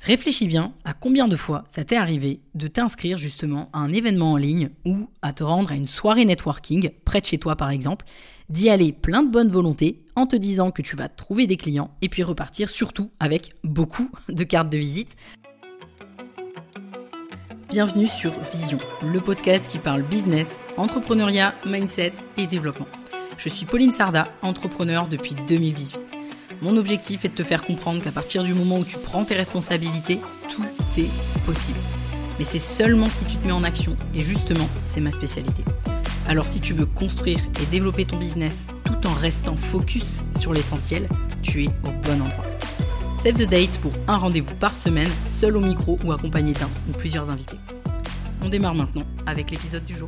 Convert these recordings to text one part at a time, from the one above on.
Réfléchis bien à combien de fois ça t'est arrivé de t'inscrire justement à un événement en ligne ou à te rendre à une soirée networking, près de chez toi par exemple, d'y aller plein de bonne volonté en te disant que tu vas trouver des clients et puis repartir surtout avec beaucoup de cartes de visite. Bienvenue sur Vision, le podcast qui parle business, entrepreneuriat, mindset et développement. Je suis Pauline Sarda, entrepreneur depuis 2018. Mon objectif est de te faire comprendre qu'à partir du moment où tu prends tes responsabilités, tout est possible. Mais c'est seulement si tu te mets en action, et justement, c'est ma spécialité. Alors si tu veux construire et développer ton business tout en restant focus sur l'essentiel, tu es au bon endroit. Save the date pour un rendez-vous par semaine, seul au micro ou accompagné d'un ou plusieurs invités. On démarre maintenant avec l'épisode du jour.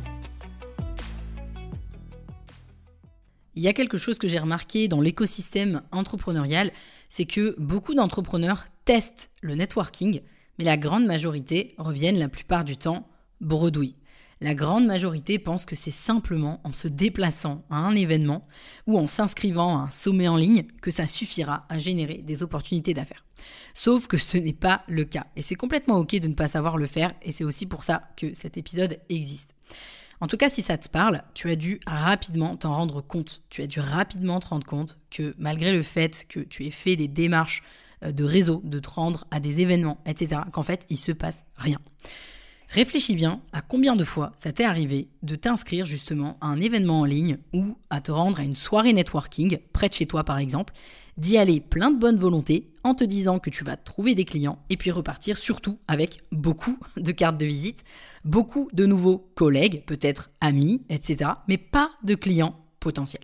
Il y a quelque chose que j'ai remarqué dans l'écosystème entrepreneurial, c'est que beaucoup d'entrepreneurs testent le networking, mais la grande majorité reviennent la plupart du temps bredouilles. La grande majorité pense que c'est simplement en se déplaçant à un événement ou en s'inscrivant à un sommet en ligne que ça suffira à générer des opportunités d'affaires. Sauf que ce n'est pas le cas. Et c'est complètement ok de ne pas savoir le faire et c'est aussi pour ça que cet épisode existe. En tout cas, si ça te parle, tu as dû rapidement t'en rendre compte. Tu as dû rapidement te rendre compte que malgré le fait que tu aies fait des démarches de réseau, de te rendre à des événements, etc., qu'en fait, il se passe rien. Réfléchis bien à combien de fois ça t'est arrivé de t'inscrire justement à un événement en ligne ou à te rendre à une soirée networking, près de chez toi par exemple, d'y aller plein de bonne volonté en te disant que tu vas trouver des clients et puis repartir surtout avec beaucoup de cartes de visite, beaucoup de nouveaux collègues, peut-être amis, etc., mais pas de clients potentiels.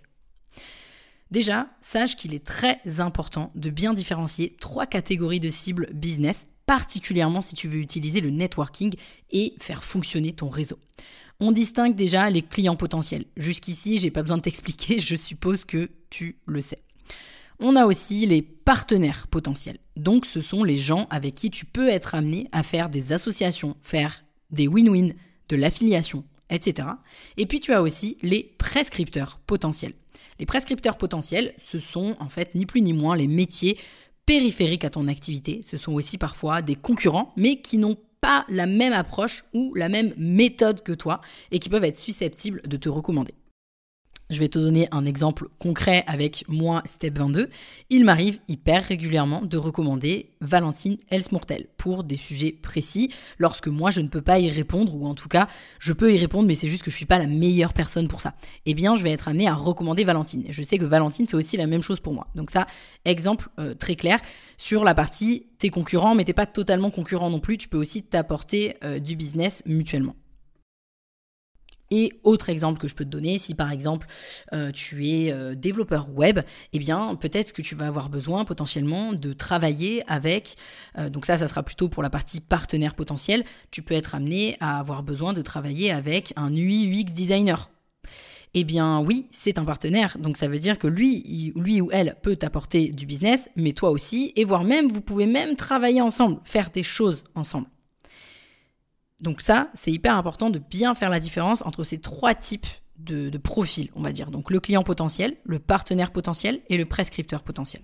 Déjà, sache qu'il est très important de bien différencier 3 catégories de cibles business, particulièrement si tu veux utiliser le networking et faire fonctionner ton réseau. On distingue déjà les clients potentiels. Jusqu'ici, j'ai pas besoin de t'expliquer, je suppose que tu le sais. On a aussi les partenaires potentiels. Donc, ce sont les gens avec qui tu peux être amené à faire des associations, faire des win-win, de l'affiliation, etc. Et puis, tu as aussi les prescripteurs potentiels. Les prescripteurs potentiels, ce sont en fait ni plus ni moins les métiers périphériques à ton activité. Ce sont aussi parfois des concurrents, mais qui n'ont pas la même approche ou la même méthode que toi et qui peuvent être susceptibles de te recommander. Je vais te donner un exemple concret avec moi, Step 22. Il m'arrive hyper régulièrement de recommander Valentine Elsmourtel pour des sujets précis lorsque moi je ne peux pas y répondre ou en tout cas je peux y répondre mais c'est juste que je ne suis pas la meilleure personne pour ça. Eh bien je vais être amenée à recommander Valentine. Je sais que Valentine fait aussi la même chose pour moi. Donc ça, exemple très clair sur la partie t'es concurrent mais t'es pas totalement concurrent non plus. Tu peux aussi t'apporter du business mutuellement. Et autre exemple que je peux te donner, si par exemple tu es développeur web, eh bien peut-être que tu vas avoir besoin potentiellement de travailler avec, donc ça sera plutôt pour la partie partenaire potentiel, tu peux être amené à avoir besoin de travailler avec un UI UX designer. Eh bien oui, c'est un partenaire, donc ça veut dire que lui ou elle peut t'apporter du business, mais toi aussi, et voire même vous pouvez même travailler ensemble, faire des choses ensemble. Donc ça, c'est hyper important de bien faire la différence entre ces 3 types de profils, on va dire. Donc le client potentiel, le partenaire potentiel et le prescripteur potentiel.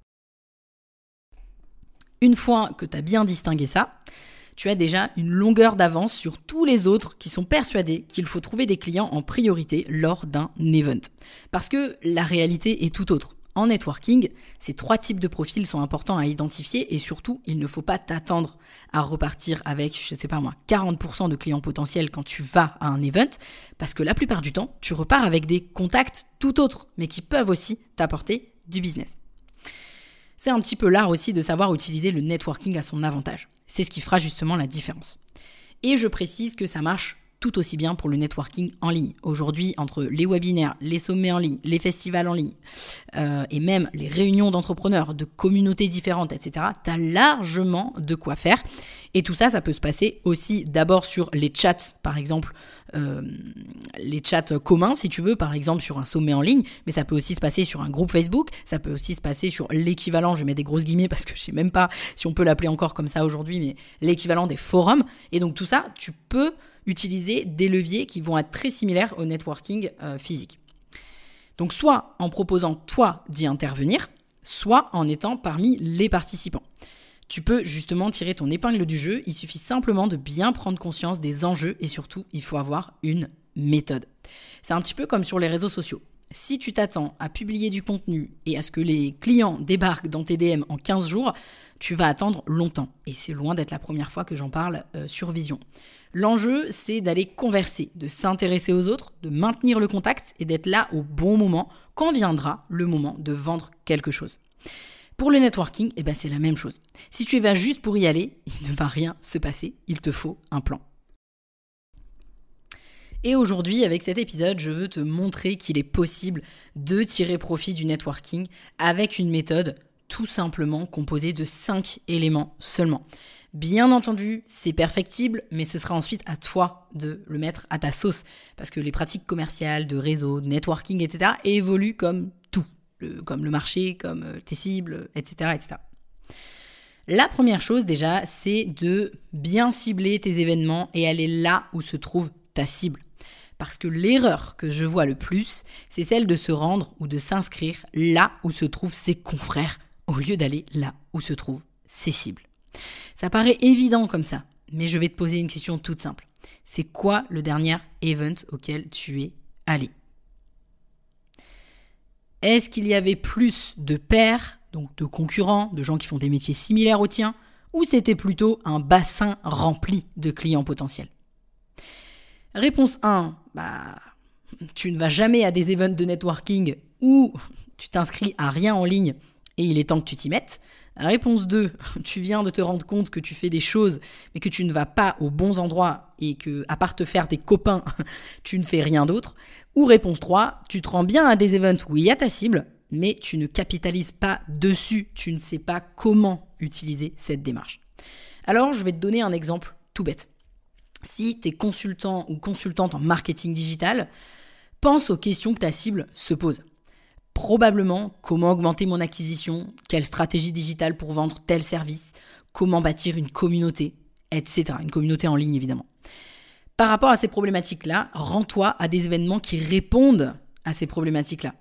Une fois que tu as bien distingué ça, tu as déjà une longueur d'avance sur tous les autres qui sont persuadés qu'il faut trouver des clients en priorité lors d'un event. Parce que la réalité est tout autre. En networking, ces 3 types de profils sont importants à identifier et surtout, il ne faut pas t'attendre à repartir avec, 40% de clients potentiels quand tu vas à un event parce que la plupart du temps, tu repars avec des contacts tout autres mais qui peuvent aussi t'apporter du business. C'est un petit peu l'art aussi de savoir utiliser le networking à son avantage. C'est ce qui fera justement la différence. Et je précise que ça marche tout aussi bien pour le networking en ligne. Aujourd'hui, entre les webinaires, les sommets en ligne, les festivals en ligne et même les réunions d'entrepreneurs, de communautés différentes, etc., tu as largement de quoi faire. Et tout ça, ça peut se passer aussi d'abord sur les chats, par exemple, les chats communs, si tu veux, par exemple sur un sommet en ligne, mais ça peut aussi se passer sur un groupe Facebook, ça peut aussi se passer sur l'équivalent, je vais mettre des grosses guillemets parce que je sais même pas si on peut l'appeler encore comme ça aujourd'hui, mais l'équivalent des forums. Et donc tout ça, tu peux utiliser des leviers qui vont être très similaires au networking physique. Donc soit en proposant toi d'y intervenir, soit en étant parmi les participants. Tu peux justement tirer ton épingle du jeu, il suffit simplement de bien prendre conscience des enjeux et surtout, il faut avoir une méthode. C'est un petit peu comme sur les réseaux sociaux. Si tu t'attends à publier du contenu et à ce que les clients débarquent dans tes DM en 15 jours, tu vas attendre longtemps. Et c'est loin d'être la première fois que j'en parle sur Vision. L'enjeu, c'est d'aller converser, de s'intéresser aux autres, de maintenir le contact et d'être là au bon moment quand viendra le moment de vendre quelque chose. Pour le networking, c'est la même chose. Si tu y vas juste pour y aller, il ne va rien se passer, il te faut un plan. Et aujourd'hui, avec cet épisode, je veux te montrer qu'il est possible de tirer profit du networking avec une méthode tout simplement composée de 5 éléments seulement. Bien entendu, c'est perfectible, mais ce sera ensuite à toi de le mettre à ta sauce. Parce que les pratiques commerciales, de réseau, de networking, etc. évoluent comme tout. Comme le marché, comme tes cibles, etc., etc. La première chose déjà, c'est de bien cibler tes événements et aller là où se trouve ta cible. Parce que l'erreur que je vois le plus, c'est celle de se rendre ou de s'inscrire là où se trouvent ses confrères, au lieu d'aller là où se trouvent ses cibles. Ça paraît évident comme ça, mais je vais te poser une question toute simple. C'est quoi le dernier event auquel tu es allé ? Est-ce qu'il y avait plus de pairs, donc de concurrents, de gens qui font des métiers similaires aux tiens, ou c'était plutôt un bassin rempli de clients potentiels ? Réponse 1, tu ne vas jamais à des events de networking ou tu t'inscris à rien en ligne et il est temps que tu t'y mettes. Réponse 2, tu viens de te rendre compte que tu fais des choses mais que tu ne vas pas aux bons endroits et que, à part te faire des copains, tu ne fais rien d'autre. Ou réponse 3, tu te rends bien à des events où il y a ta cible mais tu ne capitalises pas dessus, tu ne sais pas comment utiliser cette démarche. Alors, je vais te donner un exemple tout bête. Si tu es consultant ou consultante en marketing digital, pense aux questions que ta cible se pose. Probablement, comment augmenter mon acquisition, quelle stratégie digitale pour vendre tel service, comment bâtir une communauté, etc. Une communauté en ligne, évidemment. Par rapport à ces problématiques-là, rends-toi à des événements qui répondent à ces problématiques-là.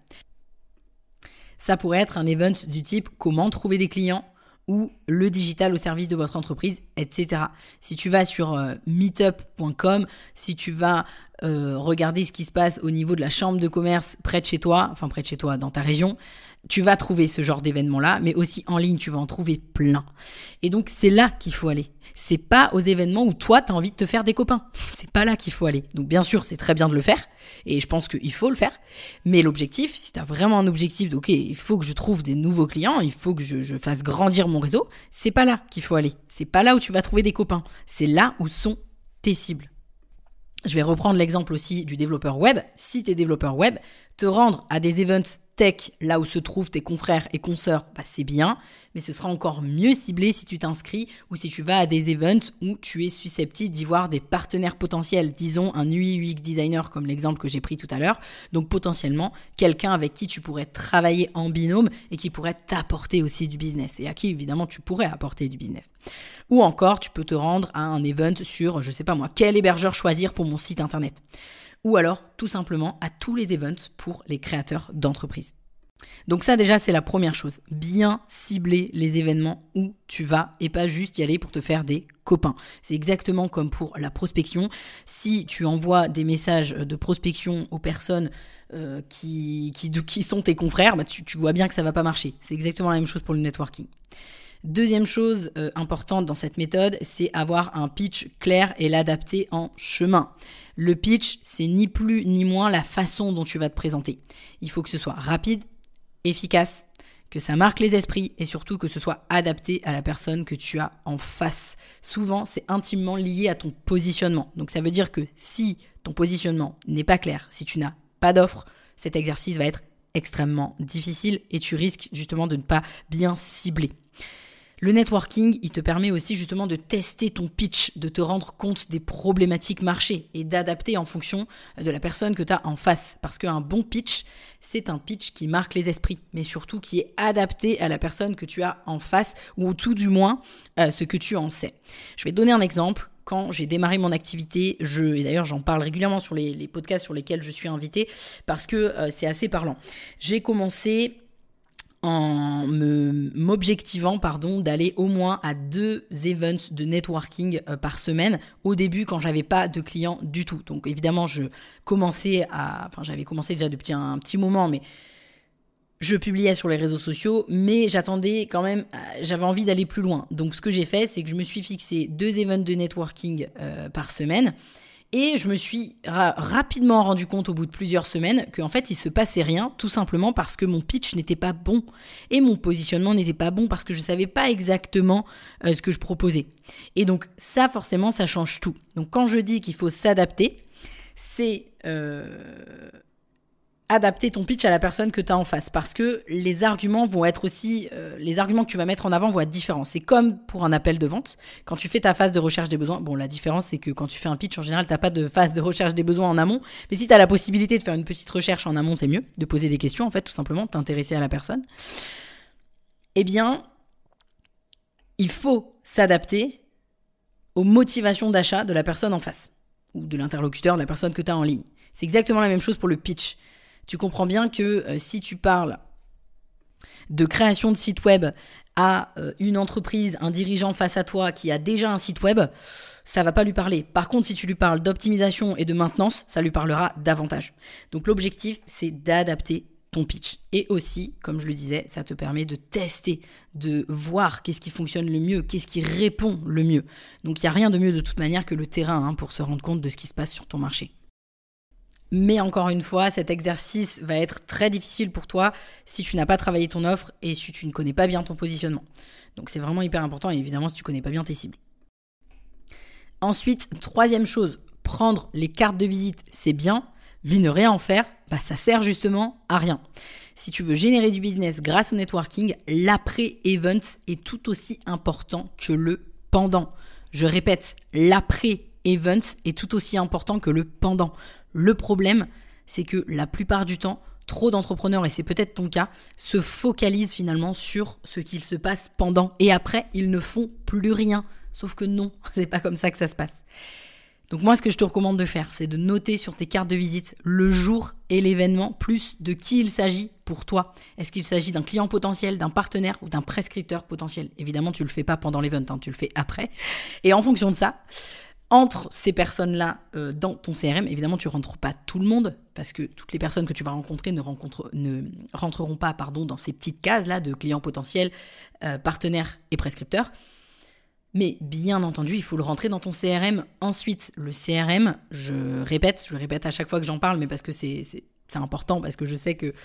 Ça pourrait être un event du type « Comment trouver des clients ?» ou le digital au service de votre entreprise, etc. Si tu vas sur meetup.com, si tu vas regarder ce qui se passe au niveau de la chambre de commerce près de chez toi, dans ta région, tu vas trouver ce genre d'événement-là, mais aussi en ligne, tu vas en trouver plein. Et donc, c'est là qu'il faut aller. C'est pas aux événements où toi, tu as envie de te faire des copains. C'est pas là qu'il faut aller. Donc, bien sûr, c'est très bien de le faire, et je pense qu'il faut le faire. Mais l'objectif, si tu as vraiment un objectif de « Ok, il faut que je trouve des nouveaux clients, il faut que je fasse grandir mon réseau », c'est pas là qu'il faut aller. C'est pas là où tu vas trouver des copains. C'est là où sont tes cibles. Je vais reprendre l'exemple aussi du développeur web. Si tu es développeur web, te rendre à des events tech, là où se trouvent tes confrères et consoeurs, c'est bien, mais ce sera encore mieux ciblé si tu t'inscris ou si tu vas à des events où tu es susceptible d'y voir des partenaires potentiels, disons un UI UX designer comme l'exemple que j'ai pris tout à l'heure, donc potentiellement quelqu'un avec qui tu pourrais travailler en binôme et qui pourrait t'apporter aussi du business et à qui évidemment tu pourrais apporter du business. Ou encore, tu peux te rendre à un event sur, je sais pas moi, quel hébergeur choisir pour mon site internet. Ou alors, tout simplement, à tous les events pour les créateurs d'entreprises. Donc ça déjà, c'est la première chose. Bien cibler les événements où tu vas et pas juste y aller pour te faire des copains. C'est exactement comme pour la prospection. Si tu envoies des messages de prospection aux personnes qui sont tes confrères, tu vois bien que ça va pas marcher. C'est exactement la même chose pour le networking. Deuxième chose importante dans cette méthode, c'est avoir un pitch clair et l'adapter en chemin. Le pitch, c'est ni plus ni moins la façon dont tu vas te présenter. Il faut que ce soit rapide, efficace, que ça marque les esprits et surtout que ce soit adapté à la personne que tu as en face. Souvent, c'est intimement lié à ton positionnement. Donc ça veut dire que si ton positionnement n'est pas clair, si tu n'as pas d'offre, cet exercice va être extrêmement difficile et tu risques justement de ne pas bien cibler. Le networking, il te permet aussi justement de tester ton pitch, de te rendre compte des problématiques marché et d'adapter en fonction de la personne que tu as en face. Parce qu'un bon pitch, c'est un pitch qui marque les esprits, mais surtout qui est adapté à la personne que tu as en face ou tout du moins ce que tu en sais. Je vais te donner un exemple. Quand j'ai démarré mon activité, et d'ailleurs j'en parle régulièrement sur les podcasts sur lesquels je suis invitée parce que c'est assez parlant. J'ai commencé m'objectivant d'aller au moins à 2 events de networking par semaine au début quand j'avais pas de clients du tout. Donc évidemment, j'avais commencé déjà depuis un petit moment, mais je publiais sur les réseaux sociaux, mais j'attendais quand même, j'avais envie d'aller plus loin. Donc ce que j'ai fait, c'est que je me suis fixé 2 events de networking par semaine. Et je me suis rapidement rendu compte au bout de plusieurs semaines qu'en fait, il se passait rien, tout simplement parce que mon pitch n'était pas bon et mon positionnement n'était pas bon parce que je ne savais pas exactement ce que je proposais. Et donc ça, forcément, ça change tout. Donc quand je dis qu'il faut s'adapter, c'est adapter ton pitch à la personne que tu as en face parce que les arguments vont être aussi, les arguments que tu vas mettre en avant vont être différents. C'est comme pour un appel de vente. Quand tu fais ta phase de recherche des besoins, bon, la différence, c'est que quand tu fais un pitch, en général, tu n'as pas de phase de recherche des besoins en amont. Mais si tu as la possibilité de faire une petite recherche en amont, c'est mieux. De poser des questions, en fait, tout simplement, t'intéresser à la personne. Eh bien, il faut s'adapter aux motivations d'achat de la personne en face ou de l'interlocuteur, de la personne que tu as en ligne. C'est exactement la même chose pour le pitch. Tu comprends bien que si tu parles de création de site web à une entreprise, un dirigeant face à toi qui a déjà un site web, ça va pas lui parler. Par contre, si tu lui parles d'optimisation et de maintenance, ça lui parlera davantage. Donc l'objectif, c'est d'adapter ton pitch. Et aussi, comme je le disais, ça te permet de tester, de voir qu'est-ce qui fonctionne le mieux, qu'est-ce qui répond le mieux. Donc il n'y a rien de mieux de toute manière que le terrain pour se rendre compte de ce qui se passe sur ton marché. Mais encore une fois, cet exercice va être très difficile pour toi si tu n'as pas travaillé ton offre et si tu ne connais pas bien ton positionnement. Donc c'est vraiment hyper important, et évidemment si tu ne connais pas bien tes cibles. Ensuite, troisième chose, prendre les cartes de visite, c'est bien, mais ne rien en faire, ça sert justement à rien. Si tu veux générer du business grâce au networking, l'après-event est tout aussi important que le pendant. Je répète, l'après-event est tout aussi important que le pendant. Le problème, c'est que la plupart du temps, trop d'entrepreneurs, et c'est peut-être ton cas, se focalisent finalement sur ce qu'il se passe pendant. Et après, ils ne font plus rien. Sauf que non, c'est pas comme ça que ça se passe. Donc moi, ce que je te recommande de faire, c'est de noter sur tes cartes de visite le jour et l'événement, plus de qui il s'agit pour toi. Est-ce qu'il s'agit d'un client potentiel, d'un partenaire ou d'un prescripteur potentiel ? Évidemment, tu le fais pas pendant l'event, tu le fais après. Et en fonction de ça, entre ces personnes-là dans ton CRM, évidemment, tu ne rentres pas tout le monde parce que toutes les personnes que tu vas rencontrer ne rentreront pas dans ces petites cases-là de clients potentiels, partenaires et prescripteurs. Mais bien entendu, il faut le rentrer dans ton CRM. Ensuite, le CRM, je le répète à chaque fois que j'en parle, mais parce que c'est important, parce que je sais que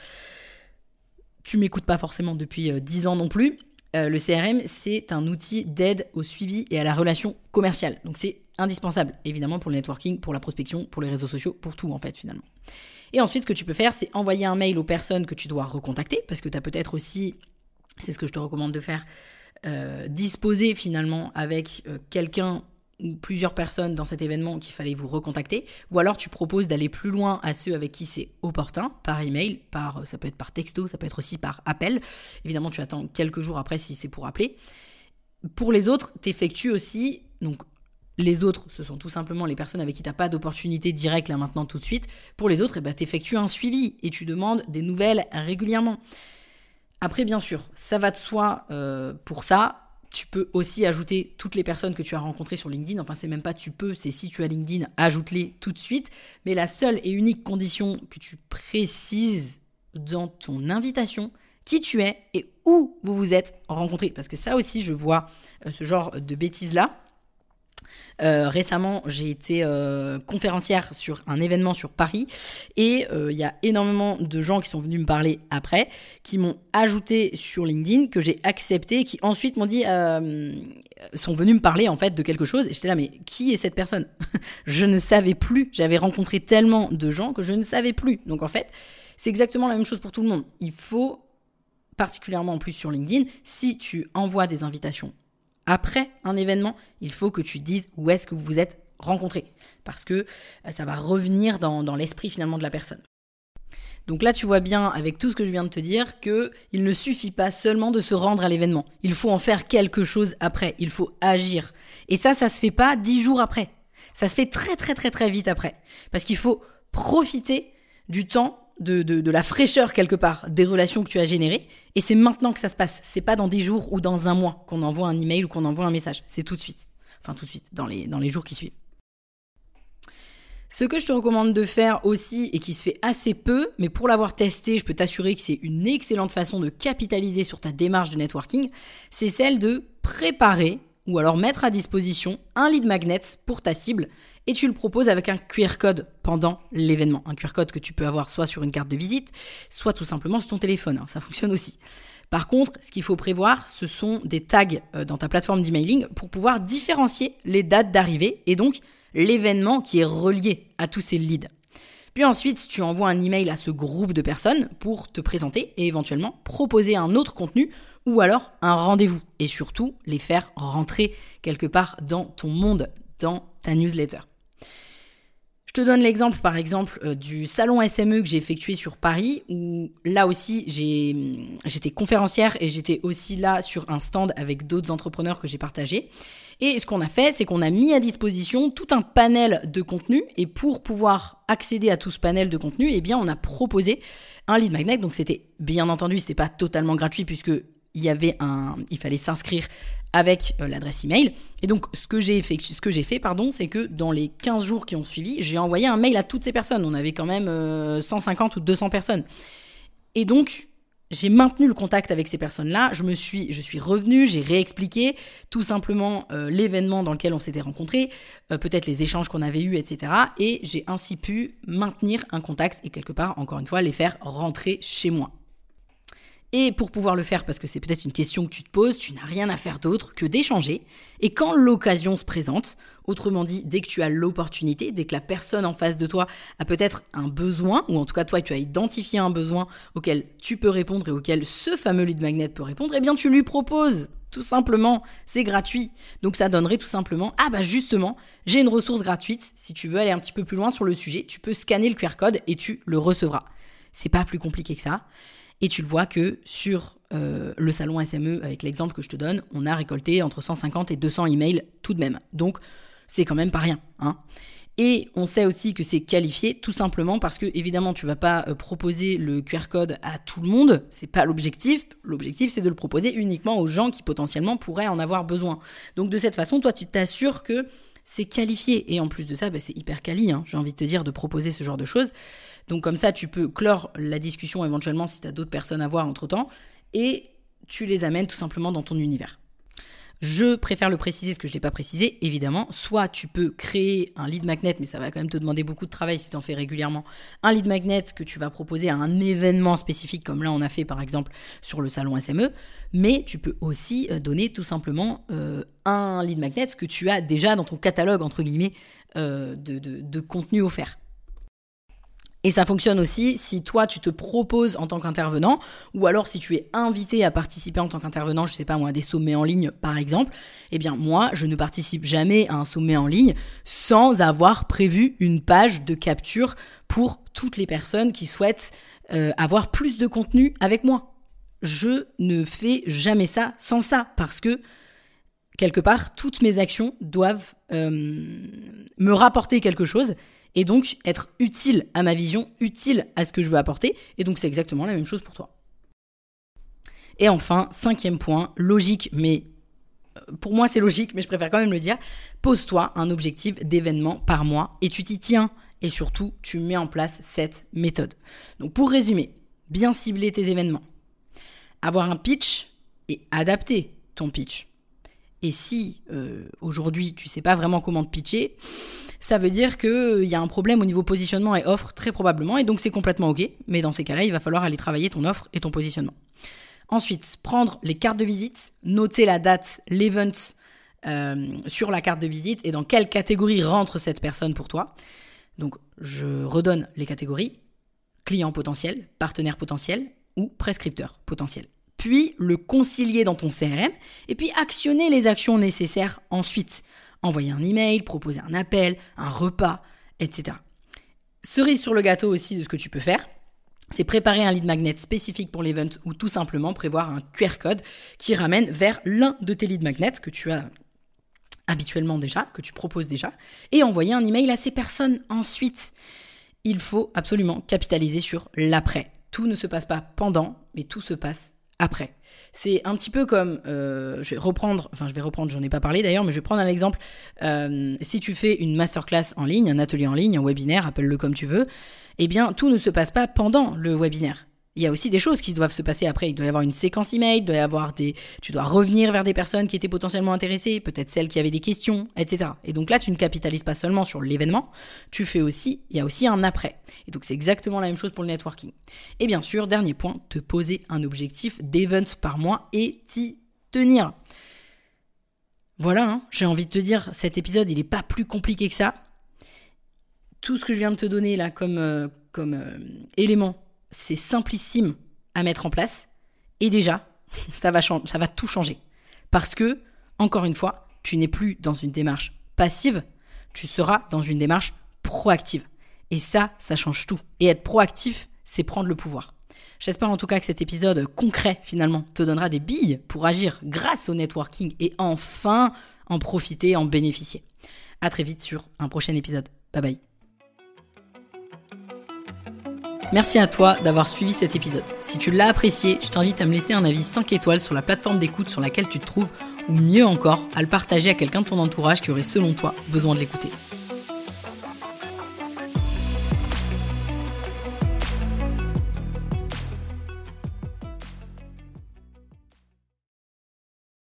tu m'écoutes pas forcément depuis 10 ans non plus. Le CRM, c'est un outil d'aide au suivi et à la relation commerciale. Donc c'est indispensable, évidemment, pour le networking, pour la prospection, pour les réseaux sociaux, pour tout en fait finalement. Et ensuite, ce que tu peux faire, c'est envoyer un mail aux personnes que tu dois recontacter, parce que tu as peut-être aussi, c'est ce que je te recommande de faire, disposer finalement avec quelqu'un ou plusieurs personnes dans cet événement qu'il fallait vous recontacter, ou alors tu proposes d'aller plus loin à ceux avec qui c'est opportun, par email, ça peut être par texto, ça peut être aussi par appel. Évidemment, tu attends quelques jours après si c'est pour appeler. Pour les autres, t'effectues aussi, donc les autres, ce sont tout simplement les personnes avec qui tu n'as pas d'opportunité directe là maintenant tout de suite. Pour les autres, tu effectues un suivi et tu demandes des nouvelles régulièrement. Après, bien sûr, ça va de soi pour ça. Tu peux aussi ajouter toutes les personnes que tu as rencontrées sur LinkedIn. Enfin, c'est même pas tu peux, c'est si tu as LinkedIn, ajoute-les tout de suite. Mais la seule et unique condition que tu précises dans ton invitation, qui tu es et où vous vous êtes rencontrés. Parce que ça aussi, je vois ce genre de bêtises-là. Récemment, j'ai été conférencière sur un événement sur Paris et il y a énormément de gens qui sont venus me parler après, qui m'ont ajouté sur LinkedIn, que j'ai accepté, qui ensuite m'ont dit sont venus me parler en fait de quelque chose et j'étais là, mais qui est cette personne ? Je ne savais plus, j'avais rencontré tellement de gens que je ne savais plus. Donc en fait, c'est exactement la même chose pour tout le monde. Il faut, particulièrement en plus sur LinkedIn, si tu envoies des invitations après un événement, il faut que tu dises où est-ce que vous vous êtes rencontrés. Parce que ça va revenir dans l'esprit finalement de la personne. Donc là, tu vois bien avec tout ce que je viens de te dire qu'il ne suffit pas seulement de se rendre à l'événement. Il faut en faire quelque chose après. Il faut agir. Et ça se fait pas 10 jours après. Ça se fait très très très très vite après. Parce qu'il faut profiter du temps de la fraîcheur quelque part des relations que tu as générées. Et c'est maintenant que ça se passe. C'est pas dans 10 jours ou dans un mois qu'on envoie un email ou qu'on envoie un message. C'est tout de suite. Enfin, tout de suite, dans les jours qui suivent. Ce que je te recommande de faire aussi, et qui se fait assez peu, mais pour l'avoir testé, je peux t'assurer que c'est une excellente façon de capitaliser sur ta démarche de networking, c'est celle de préparer ou alors mettre à disposition un lead magnet pour ta cible et tu le proposes avec un QR code pendant l'événement. Un QR code que tu peux avoir soit sur une carte de visite, soit tout simplement sur ton téléphone. Ça fonctionne aussi. Par contre, ce qu'il faut prévoir, ce sont des tags dans ta plateforme d'emailing pour pouvoir différencier les dates d'arrivée et donc l'événement qui est relié à tous ces leads. Puis ensuite, tu envoies un email à ce groupe de personnes pour te présenter et éventuellement proposer un autre contenu ou alors un rendez-vous. Et surtout, les faire rentrer quelque part dans ton monde, dans ta newsletter. Je te donne l'exemple, par exemple, du salon SME que j'ai effectué sur Paris, où là aussi, j'étais conférencière et j'étais aussi là sur un stand avec d'autres entrepreneurs que j'ai partagés. Et ce qu'on a fait, c'est qu'on a mis à disposition tout un panel de contenu. Et pour pouvoir accéder à tout ce panel de contenu, eh bien, on a proposé un lead magnet. Donc, c'était bien entendu, c'était pas totalement gratuit puisque il fallait s'inscrire avec l'adresse email. Et donc, ce que j'ai fait, c'est que dans les 15 jours qui ont suivi, j'ai envoyé un mail à toutes ces personnes. On avait quand même 150 ou 200 personnes. Et donc, j'ai maintenu le contact avec ces personnes-là. Je suis revenue, j'ai réexpliqué tout simplement l'événement dans lequel on s'était rencontrés, peut-être les échanges qu'on avait eus, etc. Et j'ai ainsi pu maintenir un contact et quelque part, encore une fois, les faire rentrer chez moi. Et pour pouvoir le faire, parce que c'est peut-être une question que tu te poses, tu n'as rien à faire d'autre que d'échanger. Et quand l'occasion se présente, autrement dit, dès que tu as l'opportunité, dès que la personne en face de toi a peut-être un besoin, ou en tout cas toi tu as identifié un besoin auquel tu peux répondre et auquel ce fameux lead magnet peut répondre, eh bien tu lui proposes. Tout simplement, c'est gratuit. Donc ça donnerait tout simplement, justement, j'ai une ressource gratuite. Si tu veux aller un petit peu plus loin sur le sujet, tu peux scanner le QR code et tu le recevras. C'est pas plus compliqué que ça. Et tu le vois que sur le salon SME, avec l'exemple que je te donne, on a récolté entre 150 et 200 emails tout de même. Donc, c'est quand même pas rien. Et on sait aussi que c'est qualifié tout simplement parce que, évidemment, tu vas pas proposer le QR code à tout le monde. C'est pas l'objectif. L'objectif, c'est de le proposer uniquement aux gens qui potentiellement pourraient en avoir besoin. Donc, de cette façon, toi, tu t'assures que c'est qualifié. Et en plus de ça, c'est hyper quali, j'ai envie de te dire, de proposer ce genre de choses. Donc comme ça, tu peux clore la discussion éventuellement si tu as d'autres personnes à voir entre-temps et tu les amènes tout simplement dans ton univers. Je préfère le préciser parce que je ne l'ai pas précisé, évidemment. Soit tu peux créer un lead magnet, mais ça va quand même te demander beaucoup de travail si tu en fais régulièrement. Un lead magnet que tu vas proposer à un événement spécifique, comme là on a fait par exemple sur le salon SME. Mais tu peux aussi donner tout simplement un lead magnet que tu as déjà dans ton catalogue, entre guillemets, de contenu offert. Et ça fonctionne aussi si toi, tu te proposes en tant qu'intervenant ou alors si tu es invité à participer en tant qu'intervenant, je sais pas moi, à des sommets en ligne par exemple. Eh bien moi, je ne participe jamais à un sommet en ligne sans avoir prévu une page de capture pour toutes les personnes qui souhaitent avoir plus de contenu avec moi. Je ne fais jamais ça sans ça parce que quelque part, toutes mes actions doivent me rapporter quelque chose et donc être utile à ma vision, utile à ce que je veux apporter. Et donc, c'est exactement la même chose pour toi. Et enfin, 5e point, logique, mais pour moi, c'est logique, mais je préfère quand même le dire. Pose-toi un objectif d'événement par mois et tu t'y tiens. Et surtout, tu mets en place cette méthode. Donc, pour résumer, bien cibler tes événements. Avoir un pitch et adapter ton pitch. Et si aujourd'hui, tu ne sais pas vraiment comment te pitcher, ça veut dire qu'il y a un problème au niveau positionnement et offre, très probablement, et donc c'est complètement OK. Mais dans ces cas-là, il va falloir aller travailler ton offre et ton positionnement. Ensuite, prendre les cartes de visite, noter la date, l'event sur la carte de visite et dans quelle catégorie rentre cette personne pour toi. Donc, je redonne les catégories, client potentiel, partenaire potentiel ou prescripteur potentiel. Puis le concilier dans ton CRM et puis actionner les actions nécessaires ensuite. Envoyer un email, proposer un appel, un repas, etc. Cerise sur le gâteau aussi de ce que tu peux faire, c'est préparer un lead magnet spécifique pour l'event ou tout simplement prévoir un QR code qui ramène vers l'un de tes lead magnets que tu as habituellement déjà, que tu proposes déjà, et envoyer un email à ces personnes ensuite. il faut absolument capitaliser sur l'après. Tout ne se passe pas pendant, mais tout se passe après. C'est un petit peu comme, je vais reprendre, j'en ai pas parlé d'ailleurs, mais je vais prendre un exemple. Si tu fais une masterclass en ligne, un atelier en ligne, un webinaire, appelle-le comme tu veux, eh bien tout ne se passe pas pendant le webinaire. Il y a aussi des choses qui doivent se passer après. Il doit y avoir une séquence email, tu dois revenir vers des personnes qui étaient potentiellement intéressées, peut-être celles qui avaient des questions, etc. Et donc là, tu ne capitalises pas seulement sur l'événement, il y a aussi un après. Et donc c'est exactement la même chose pour le networking. Et bien sûr, dernier point, te poser un objectif d'events par mois et t'y tenir. Voilà, j'ai envie de te dire, cet épisode, il n'est pas plus compliqué que ça. Tout ce que je viens de te donner là comme élément, c'est simplissime à mettre en place. Et déjà, ça va tout changer. Parce que, encore une fois, tu n'es plus dans une démarche passive, tu seras dans une démarche proactive. Et ça change tout. Et être proactif, c'est prendre le pouvoir. J'espère en tout cas que cet épisode concret, finalement, te donnera des billes pour agir grâce au networking et enfin en profiter, en bénéficier. À très vite sur un prochain épisode. Bye bye. Merci à toi d'avoir suivi cet épisode. Si tu l'as apprécié, je t'invite à me laisser un avis 5 étoiles sur la plateforme d'écoute sur laquelle tu te trouves, ou mieux encore, à le partager à quelqu'un de ton entourage qui aurait selon toi besoin de l'écouter.